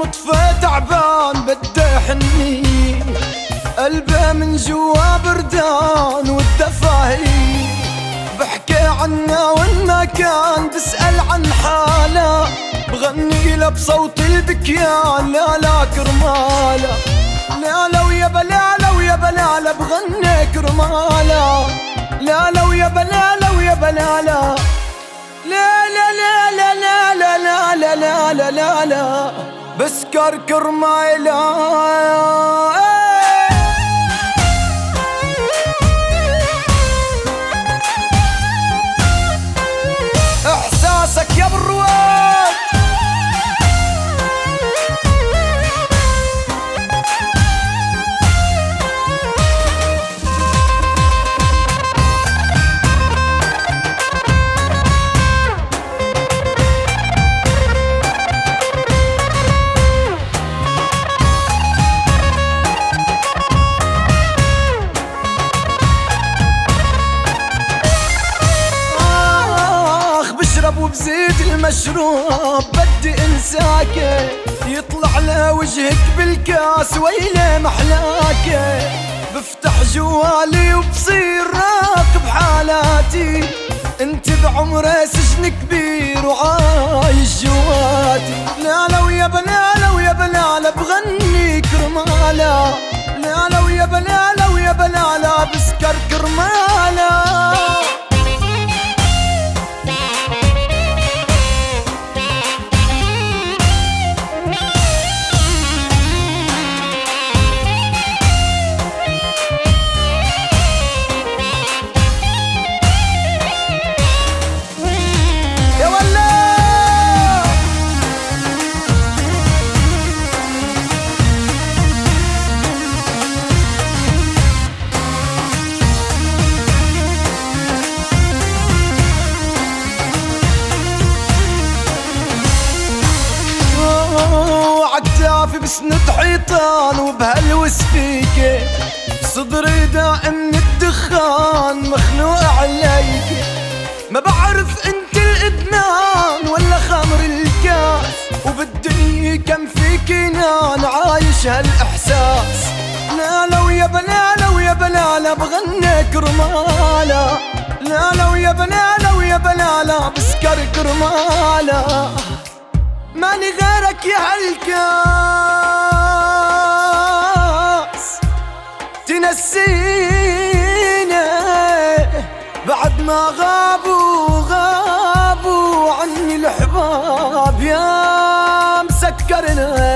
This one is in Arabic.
وطفى تعبان بده حني، قلبه من جوا بردان والدفاهي، بحكي عنه وين ما كان بسأل عن حاله، بغني له بصوت البكيان لا لا كرماله، لا لا ويابا لا لا ويابا لا لا بغني كرماله، لا لا ويابا لا لا ويابا لا لا لا لا لا لا لا لا لا لا لا لا لا بسكر كرماله. احساسك يا بالرواد وبزيد المشروب بدي انساك، يطلع له وجهك بالكاس ويلي محلاك، بفتح جوالي وبصير راقب حالاتي، انت بعمري سجن كبير وعايش جواتي، لا لا ويابا لا لا ويابا لا لا بغني كرماله، لا لا ويابا لا لا ويابا لا لا بسكر كرماله. عكتافي بسند حيطان وبهالوس فيك، صدري دائم من الدخان مخنوق عليك، ما بعرف انت الادمان ولا خمر الكاس، وبالدنيا كم فيك نان عايش هالاحساس، لا لا ويابا لا لا ويابا لا لا بغني كرماله، لا لا ويابا لا لا ويابا لا لا بسكر كرماله، ماني غيرك يا هالكاس تنسيني بعد ما غابوا عني الحباب يا مسكرنا.